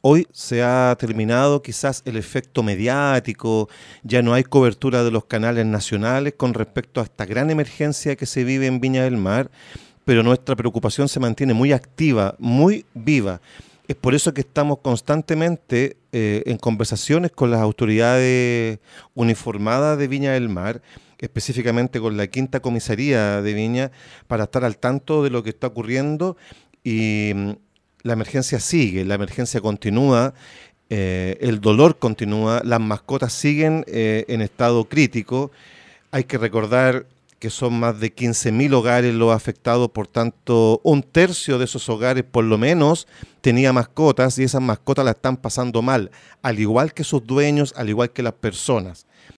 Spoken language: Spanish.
Hoy se ha terminado quizás el efecto mediático, ya no hay cobertura de los canales nacionales con respecto a esta gran emergencia que se vive en Viña del Mar, pero nuestra preocupación se mantiene muy activa, muy viva. Es por eso que estamos constantemente en conversaciones con las autoridades uniformadas de Viña del Mar, específicamente con la Quinta Comisaría de Viña, para estar al tanto de lo que está ocurriendo y la emergencia sigue, la emergencia continúa, el dolor continúa, las mascotas siguen en estado crítico. Hay que recordar que son más de 15.000 hogares los afectados, por tanto, un tercio de esos hogares por lo menos tenía mascotas y esas mascotas la están pasando mal, al igual que sus dueños, al igual que las personas.